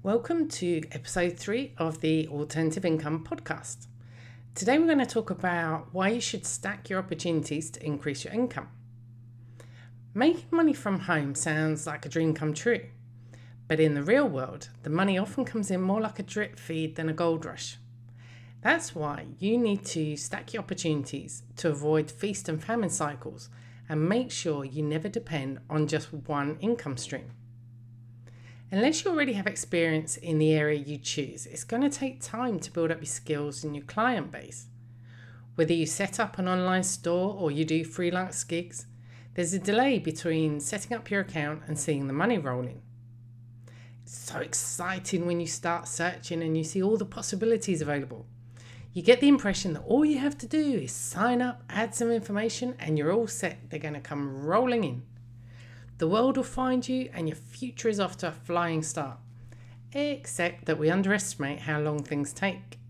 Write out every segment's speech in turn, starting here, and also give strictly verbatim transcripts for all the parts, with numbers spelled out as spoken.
Welcome to episode three of the Alternative Income Podcast. Today we're going to talk about why you should stack your opportunities to increase your income. Making money from home sounds like a dream come true, but in the real world, the money often comes in more like a drip feed than a gold rush. That's why you need to stack your opportunities to avoid feast and famine cycles and make sure you never depend on just one income stream. Unless you already have experience in the area you choose, it's going to take time to build up your skills and your client base. Whether you set up an online store or you do freelance gigs, there's a delay between setting up your account and seeing the money roll in. It's so exciting when you start searching and you see all the possibilities available. You get the impression that all you have to do is sign up, add some information, and you're all set. They're going to come rolling in. The world will find you and your future is off to a flying start. Except that we underestimate how long things take.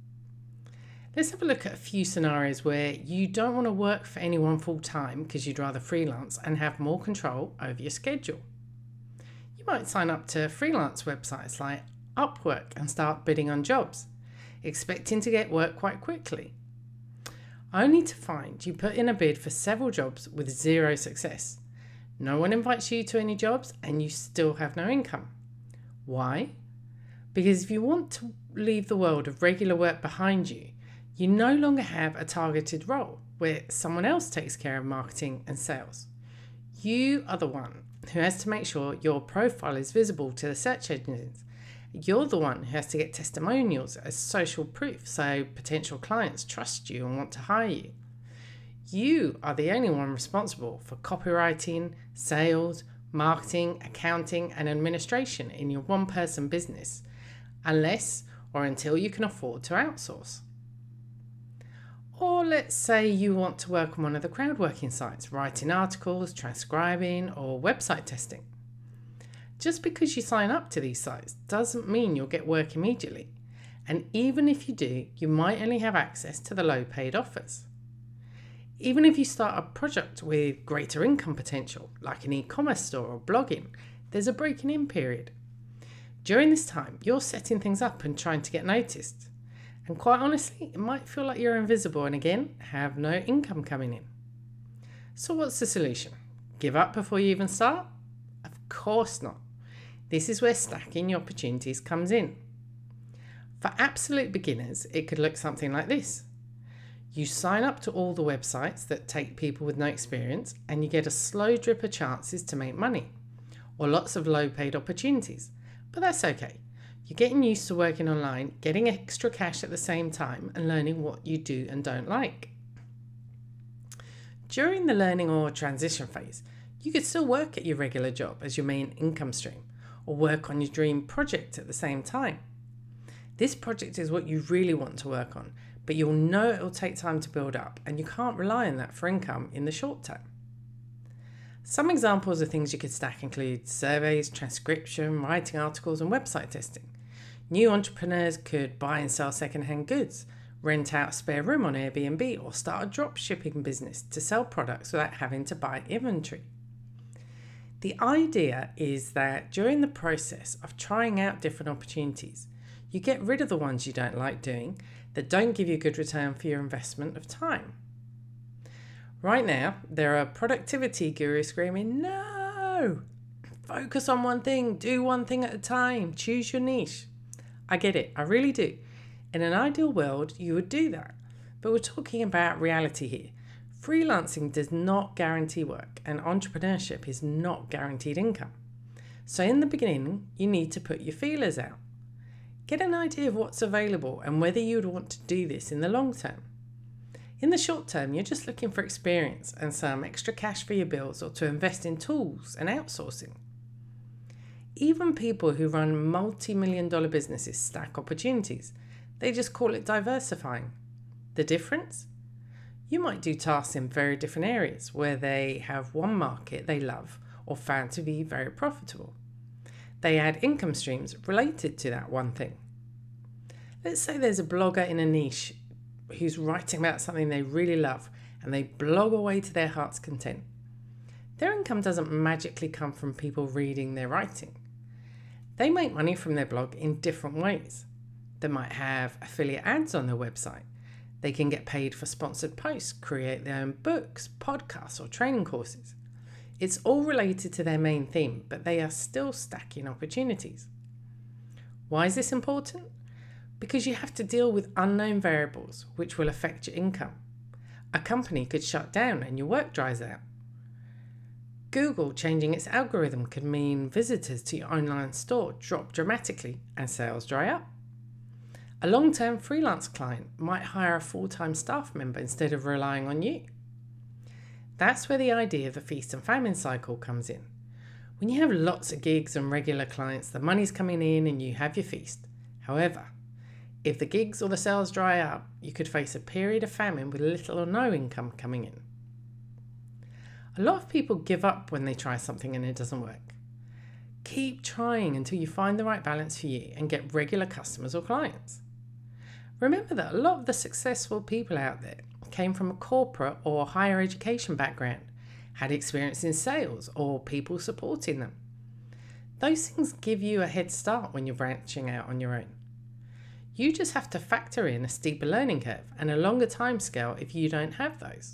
Let's have a look at a few scenarios where you don't want to work for anyone full time because you'd rather freelance and have more control over your schedule. You might sign up to freelance websites like Upwork and start bidding on jobs, expecting to get work quite quickly, only to find you put in a bid for several jobs with zero success. No one invites you to any jobs and you still have no income. Why? Because if you want to leave the world of regular work behind you, you no longer have a targeted role where someone else takes care of marketing and sales. You are the one who has to make sure your profile is visible to the search engines. You're the one who has to get testimonials as social proof so potential clients trust you and want to hire you. You are the only one responsible for copywriting, sales, marketing, accounting, and administration in your one-person business, unless or until you can afford to outsource. Or let's say you want to work on one of the crowdworking sites, writing articles, transcribing, or website testing. Just because you sign up to these sites doesn't mean you'll get work immediately, and even if you do, you might only have access to the low-paid offers. Even if you start a project with greater income potential, like an e-commerce store or blogging, there's a breaking in period. During this time, you're setting things up and trying to get noticed. And quite honestly, it might feel like you're invisible and again, have no income coming in. So what's the solution? Give up before you even start? Of course not. This is where stacking your opportunities comes in. For absolute beginners, it could look something like this. You sign up to all the websites that take people with no experience and you get a slow drip of chances to make money, or lots of low paid opportunities, but that's okay. You're getting used to working online, getting extra cash at the same time and learning what you do and don't like. During the learning or transition phase, you could still work at your regular job as your main income stream, or work on your dream project at the same time. This project is what you really want to work on, but you'll know it will take time to build up and you can't rely on that for income in the short term. Some examples of things you could stack include surveys, transcription, writing articles and website testing. New entrepreneurs could buy and sell secondhand goods, rent out a spare room on Airbnb or start a drop shipping business to sell products without having to buy inventory. The idea is that during the process of trying out different opportunities, you get rid of the ones you don't like doing that don't give you a good return for your investment of time. Right now, there are productivity gurus screaming, no, focus on one thing, do one thing at a time, choose your niche. I get it, I really do. In an ideal world, you would do that. But we're talking about reality here. Freelancing does not guarantee work and entrepreneurship is not guaranteed income. So in the beginning, you need to put your feelers out. Get an idea of what's available and whether you would want to do this in the long term. In the short term, you're just looking for experience and some extra cash for your bills or to invest in tools and outsourcing. Even people who run multi-million dollar businesses stack opportunities. They just call it diversifying. The difference? You might do tasks in very different areas where they have one market they love or found to be very profitable. They add income streams related to that one thing. Let's say there's a blogger in a niche who's writing about something they really love and they blog away to their heart's content. Their income doesn't magically come from people reading their writing. They make money from their blog in different ways. They might have affiliate ads on their website. They can get paid for sponsored posts, create their own books, podcasts, or training courses. It's all related to their main theme, but they are still stacking opportunities. Why is this important? Because you have to deal with unknown variables which will affect your income. A company could shut down and your work dries out. Google changing its algorithm could mean visitors to your online store drop dramatically and sales dry up. A long-term freelance client might hire a full-time staff member instead of relying on you. That's where the idea of the feast and famine cycle comes in. When you have lots of gigs and regular clients, the money's coming in and you have your feast. However, if the gigs or the sales dry up, you could face a period of famine with little or no income coming in. A lot of people give up when they try something and it doesn't work. Keep trying until you find the right balance for you and get regular customers or clients. Remember that a lot of the successful people out there came from a corporate or higher education background, had experience in sales or people supporting them. Those things give you a head start when you're branching out on your own. You just have to factor in a steeper learning curve and a longer time scale if you don't have those.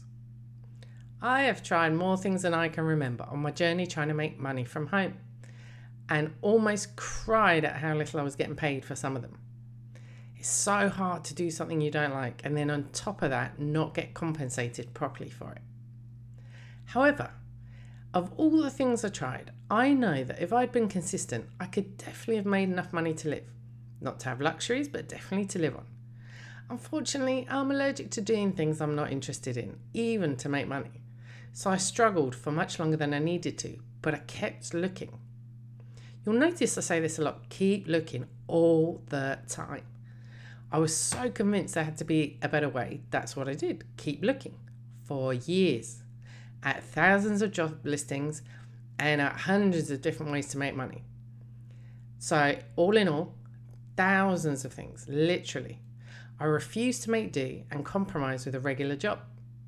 I have tried more things than I can remember on my journey trying to make money from home, and almost cried at how little I was getting paid for some of them. It's so hard to do something you don't like and then on top of that not get compensated properly for it. However, of all the things I tried, I know that if I'd been consistent, I could definitely have made enough money to live. Not to have luxuries, but definitely to live on. Unfortunately, I'm allergic to doing things I'm not interested in, even to make money. So I struggled for much longer than I needed to, but I kept looking. You'll notice I say this a lot, keep looking all the time. I was so convinced there had to be a better way, that's what I did, keep looking, for years, at thousands of job listings and at hundreds of different ways to make money. So all in all, thousands of things, literally. I refused to make do and compromise with a regular job.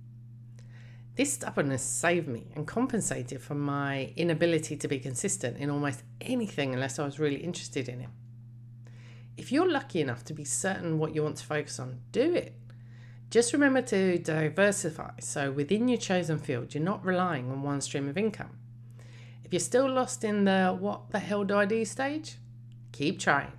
This stubbornness saved me and compensated for my inability to be consistent in almost anything unless I was really interested in it. If you're lucky enough to be certain what you want to focus on, do it. Just remember to diversify, so within your chosen field, you're not relying on one stream of income. If you're still lost in the what the hell do I do stage, keep trying.